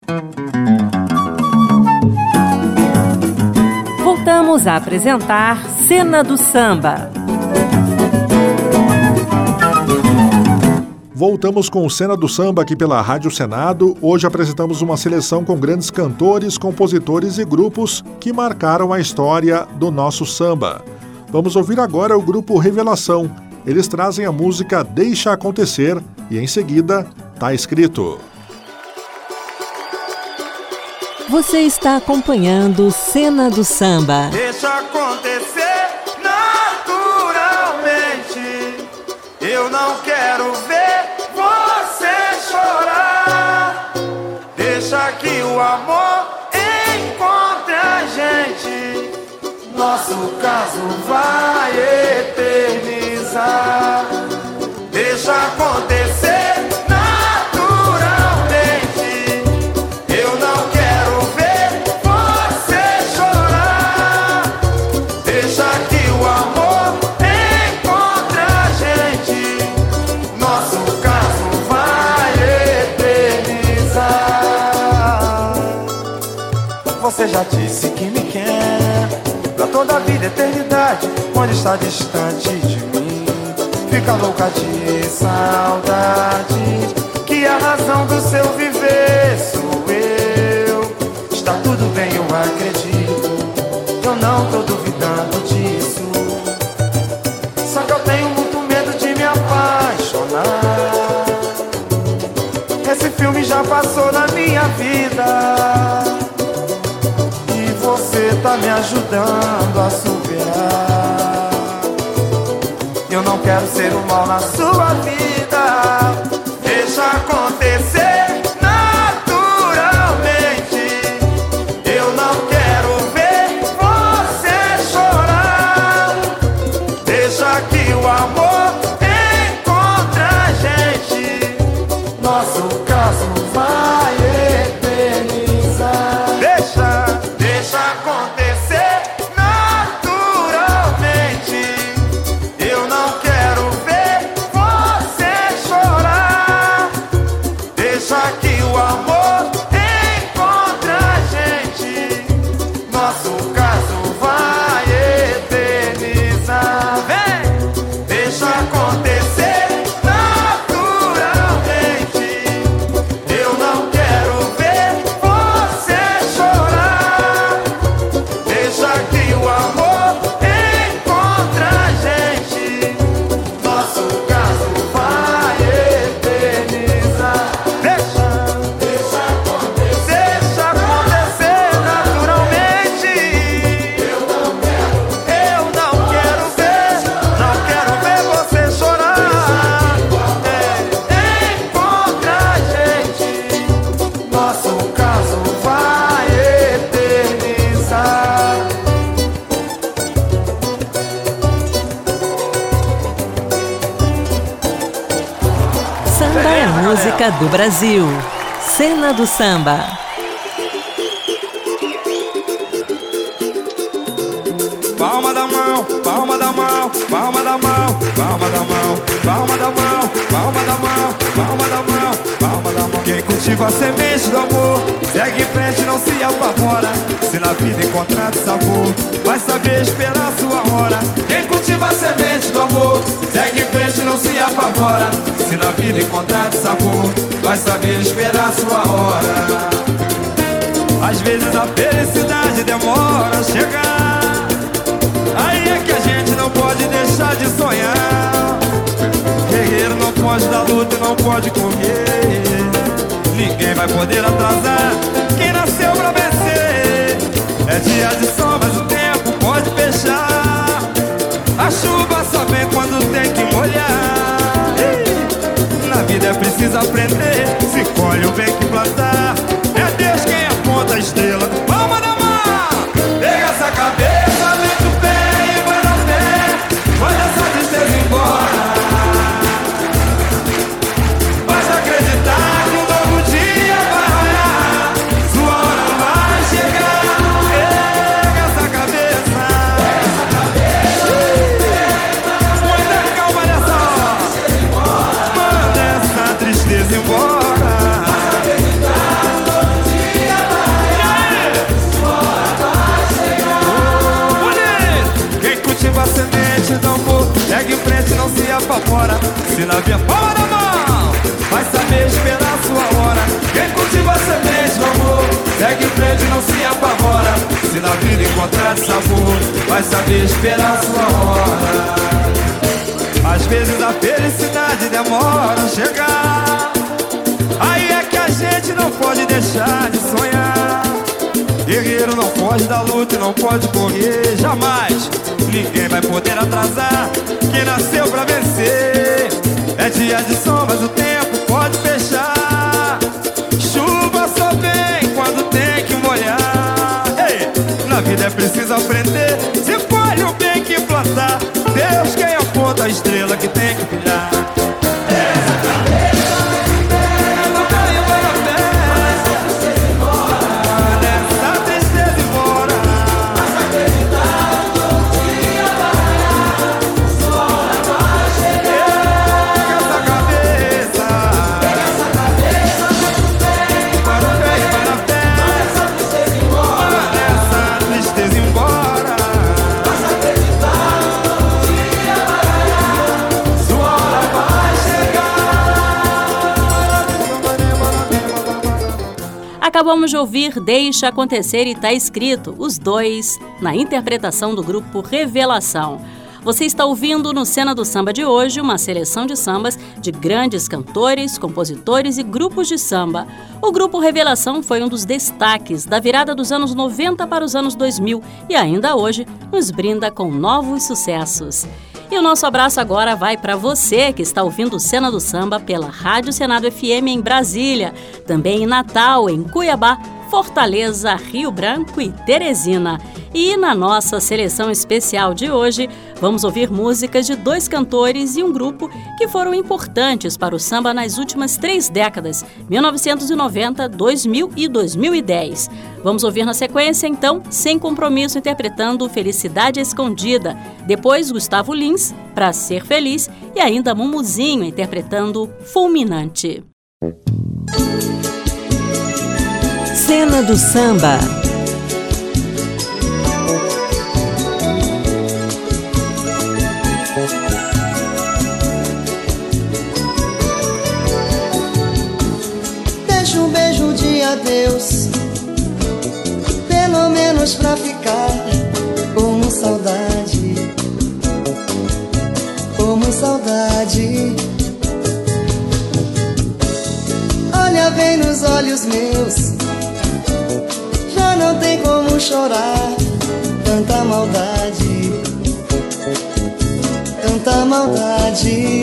Voltamos a apresentar Cena do Samba. Voltamos com Cena do Samba aqui pela Rádio Senado. Hoje apresentamos uma seleção com grandes cantores, compositores e grupos que marcaram a história do nosso samba. Vamos ouvir agora o grupo Revelação. Eles trazem a música Deixa Acontecer e em seguida Tá Escrito. Você está acompanhando Cena do Samba. Deixa acontecer naturalmente. Eu não quero ver você chorar. Deixa que o amor encontre a gente. Nosso caso vai eternizar. Deixa acontecer naturalmente. Eu não quero ver você chorar. Deixa que o amor encontre a gente. Nosso caso vai eternizar. Você já disse que me quer pra toda a vida, eternidade. Quando está distante de mim, fica louca de saudade. Que a razão do seu viver sou eu. Está tudo bem, eu acredito. Eu não tô duvidando disso. Só que eu tenho muito medo de me apaixonar. Esse filme já passou na minha vida e você tá me ajudando a superar. Eu não quero ser um mal na sua vida. Deixa acontecer naturalmente. Eu não quero ver você chorar. Deixa que o amor encontre a gente. Nosso caso vai eternizar. Deixa acontecer naturalmente. Eu não quero ver você chorar. Deixa que o amor encontre a gente. Nosso caso vai eternizar. Vem! Deixa acontecer naturalmente. Eu não quero ver você chorar. Deixa que o amor encontre a gente. Nosso caso vai eternizar. Deixa acontecer naturalmente. Eu não quero ver você chorar. Encontre a gente. Nosso caso vai eternizar. Samba é a música do Brasil. Cena do Samba. Palma da mão, palma da mão, palma da mão, palma da mão, palma da mão, palma da mão, palma da mão, palma da mão. Quem cultiva a semente do amor, segue em frente, não se apavora. Se na vida encontrar sabor, vai saber esperar a sua hora. Quem cultiva a semente do amor, segue em frente, não se apavora. Se na vida encontrar sabor, vai saber esperar a sua hora. Às vezes a felicidade demora a chegar. Aí é que a gente não pode deixar de sonhar. Guerreiro não pode dar luta e não pode correr. Ninguém vai poder atrasar quem nasceu pra vencer. É dia de sol, mas o tempo pode fechar. A chuva só vem quando tem que molhar. Na vida é preciso aprender. Se colhe o bem que plantar. É Deus quem aponta a estrela. Palma da mão! Pega essa cabeça, mete o pé e vai na fé. Manda essa tristeza embora. Basta acreditar que um novo dia vai raiar. Sua hora vai chegar. Pega essa cabeça. Muita calma nessa hora. Manda essa tristeza embora. novinha, palma da mão. Vai saber esperar sua hora. Quem cultiva a semente do amor segue em frente e não se apavora. Se na vida encontrar sabor, vai saber esperar sua hora. Às vezes a felicidade demora a chegar. Aí é que a gente não pode deixar de sonhar. Guerreiro não pode dar luta e não pode correr jamais. Ninguém vai poder atrasar quem nasceu pra vencer. É dia de sol, mas o tempo pode fechar. Chuva só vem quando tem que molhar. Ei, na vida é preciso aprender. Se colhe o bem que plantar. Deus quem aponta a estrela que tem que brilhar. Acabamos de ouvir Deixa Acontecer e Tá Escrito, os dois, na interpretação do grupo Revelação. Você está ouvindo no Cena do Samba de hoje uma seleção de sambas de grandes cantores, compositores e grupos de samba. O grupo Revelação foi um dos destaques da virada dos anos 90 para os anos 2000 e ainda hoje nos brinda com novos sucessos. E o nosso abraço agora vai para você que está ouvindo o Cena do Samba pela Rádio Senado FM em Brasília, também em Natal, em Cuiabá, Fortaleza, Rio Branco e Teresina. E na nossa seleção especial de hoje, vamos ouvir músicas de dois cantores e um grupo que foram importantes para o samba nas últimas 3 décadas, 1990, 2000 e 2010. Vamos ouvir na sequência, então, Sem Compromisso interpretando Felicidade Escondida. Depois, Gustavo Lins, Pra Ser Feliz. E ainda Mumuzinho interpretando Fulminante. Cena do Samba. Deixa um beijo de adeus, pelo menos pra ficar como saudade, como saudade. Olha bem nos olhos meus, já não tem como chorar. Tanta maldade, tanta maldade.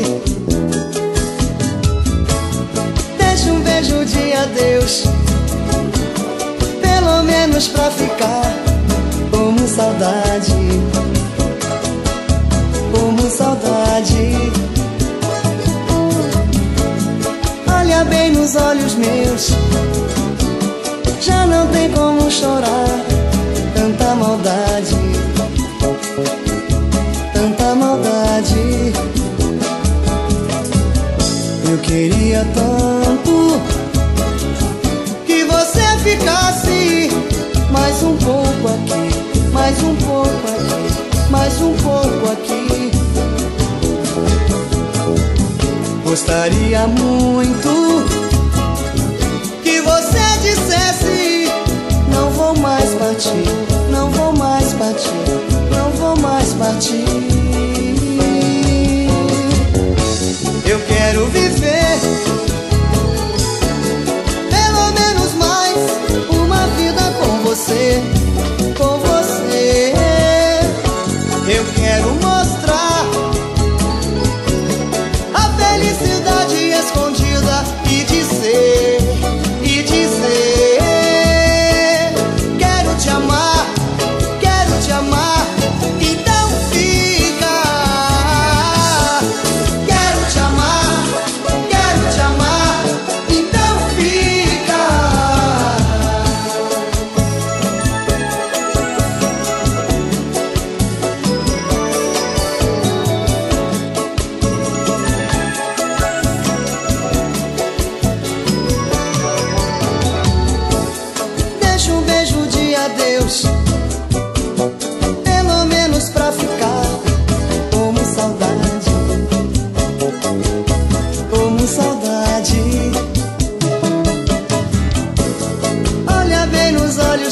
Deixa um beijo de adeus, pelo menos pra ficar como saudade, como saudade. Olha bem nos olhos meus, já não tem como chorar. Tanta maldade, tanta maldade. Eu queria tanto que você ficasse mais um pouco aqui, mais um pouco aqui, mais um pouco aqui. Gostaria muito que você dissesse: não vou mais partir, não vou mais partir, não vou mais partir. Eu quero viver pelo menos mais uma vida com você, com você. Eu quero mostrar a felicidade escondida e dizer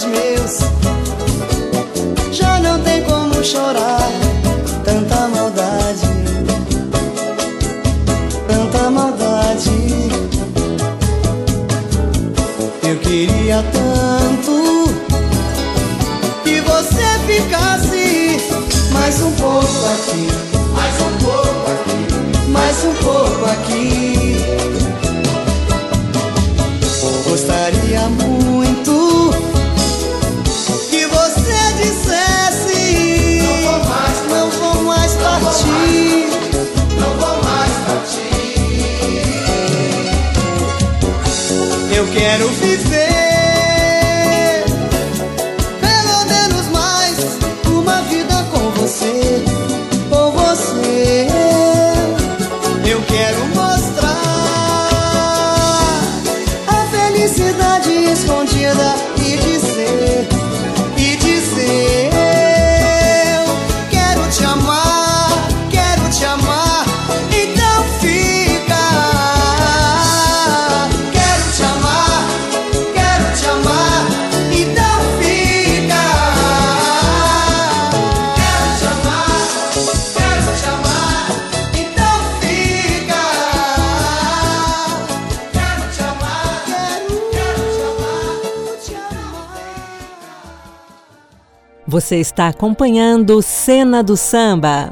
olhos meus já não tem como chorar. Tanta maldade, tanta maldade. Eu queria tanto que você ficasse mais um pouco aqui, mais um pouco aqui, mais um pouco aqui. Gostaria muito que você dissesse: não vou mais partir, não vou mais partir. Eu quero viver pelo menos mais uma vida com você, com você. Eu quero mostrar a felicidade escondida e dizer, eu quero te amar, então fica. Quero te amar, então fica. Quero te amar, então fica. Quero te amar, te amar. Você está acompanhando Cena do Samba.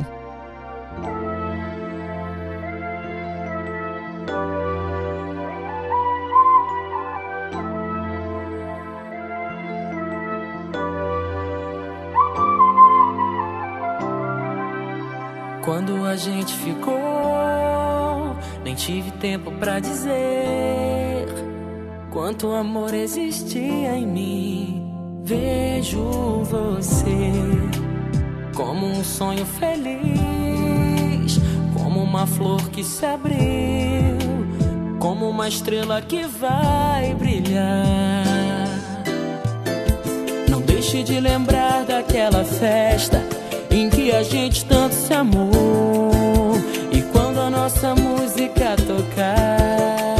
Quando a gente ficou, nem tive tempo pra dizer quanto amor existia em mim. Vejo você como um sonho feliz, como uma flor que se abriu, como uma estrela que vai brilhar. Não deixe de lembrar daquela festa em que a gente tanto se amou. E quando a nossa música tocar,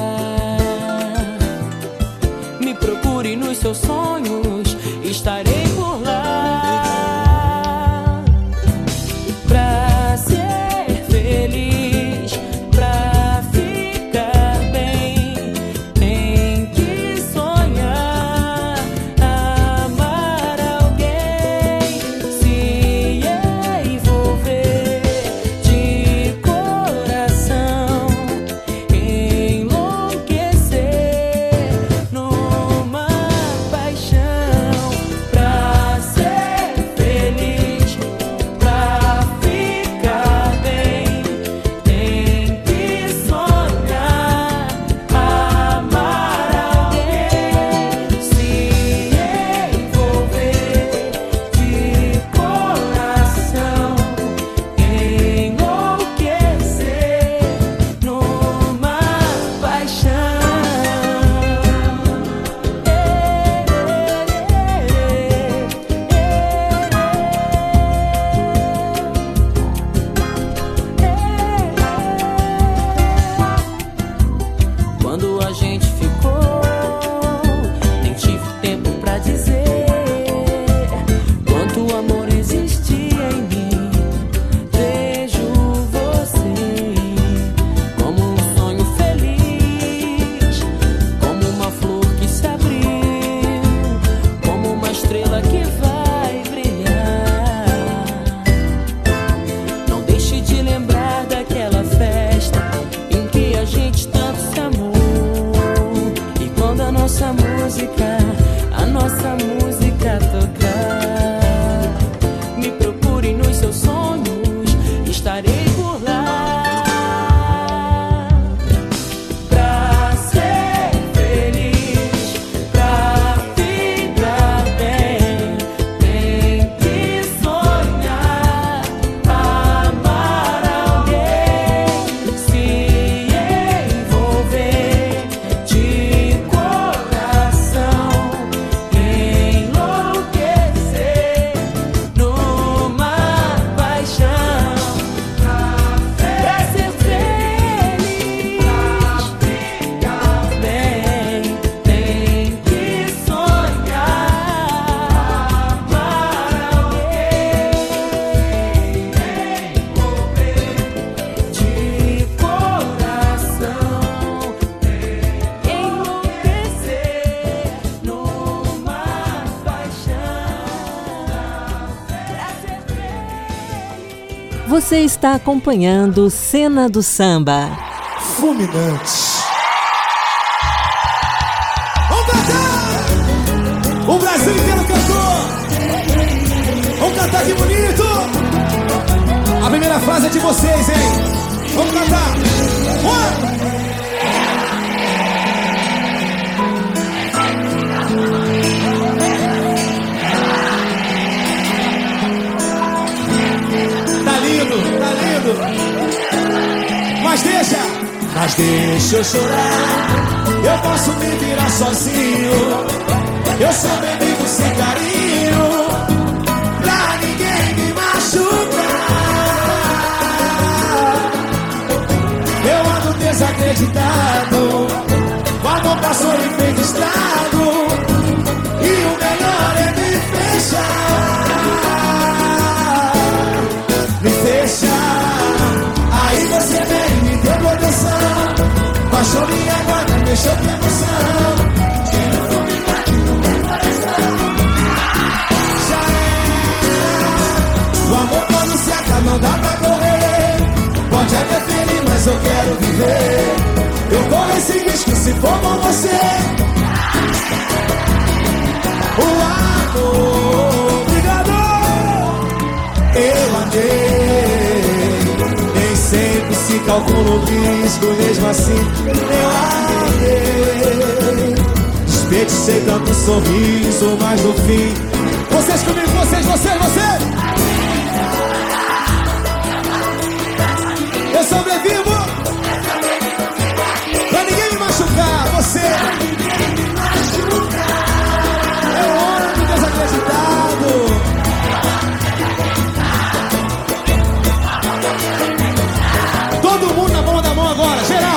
me procure nos seus sonhos, estarei por lá. Pra ser feliz, pra ficar bem, tem que sonhar, amar alguém, se envolver de coração, enlouquecer numa paixão. Pra ser feliz, pra ficar bem, tem que sonhar, amar alguém, se envolver de coração, enlouquecer numa paixão. Quando a gente ficou, nem tive tempo pra dizer quanto amor existia em mim. Vejo você como um sonho feliz, como uma flor que se abriu, como uma estrela que vai brilhar. Não deixe de lembrar daquela festa em que a gente tanto se amou. E quando a nossa música tocar, me procure nos seus sonhos, estarei por lá. Pra ser feliz, pra ficar bem, tem que sonhar, amar alguém, se envolver de coração, enlouquecer Você está acompanhando Cena do Samba. Fulminante. Vamos cantar! O Brasil inteiro cantou! Vamos cantar, que bonito! A primeira frase é de vocês, hein? Vamos cantar! Tá lindo! Mas deixa eu chorar. Eu posso me virar sozinho. Eu sou bebido sem carinho, pra ninguém me machucar. Eu ando desacreditado, o amor passou e fez estrago, e o melhor é me fechar. Aí você vem e me deu proteção, baixou minha guarda, deixou minha emoção. O amor quando se acaba não dá pra correr. Pode até ferir, mas eu quero viver. Eu corro esse risco se for com você. O amor, obrigado. Eu andei, nem sempre se calcula o risco. Mesmo assim eu andei, desperdicei tanto sorriso, mas no fim vocês comigo, você. Eu sobrevivo pra ninguém me machucar. Você eu ando desacreditado. Todo mundo na palma da mão agora. Geral.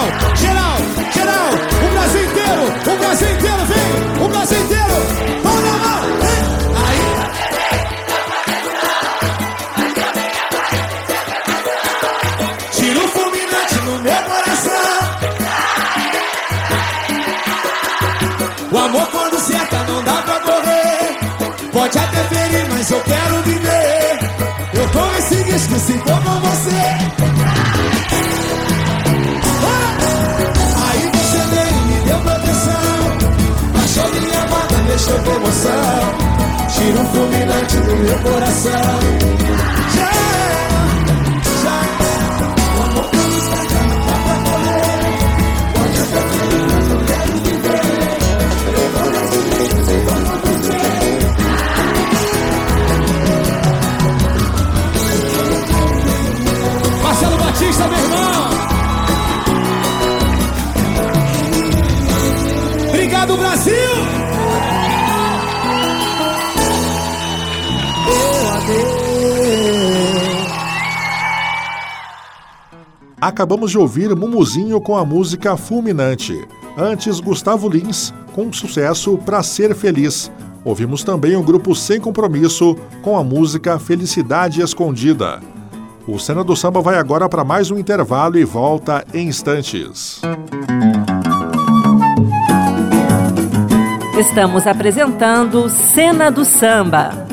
O Brasil inteiro vem. O Brasil inteiro, palma da mão, vem. Aí. Tira o fulminante no meu coração. O amor quando cerca não dá pra correr. Pode até ferir, mas eu quero viver. Eu tomo esse risco se for com você. Aí você veio e me deu proteção, baixou minha bota, deixou com emoção. Tira um fulminante do meu coração. Já o amor que nos cerca não dá pra correr. Pode até ferir, mas eu quero viver. Eu vou nesse jeito, sem como você. Marcelo Batista, meu irmão. Obrigado, Brasil! Acabamos de ouvir Mumuzinho com a música Fulminante. Antes, Gustavo Lins com sucesso Pra Ser Feliz. Ouvimos também o grupo Sem Compromisso com a música Felicidade Escondida. O Cena do Samba vai agora para mais um intervalo e volta em instantes. Estamos apresentando Cena do Samba.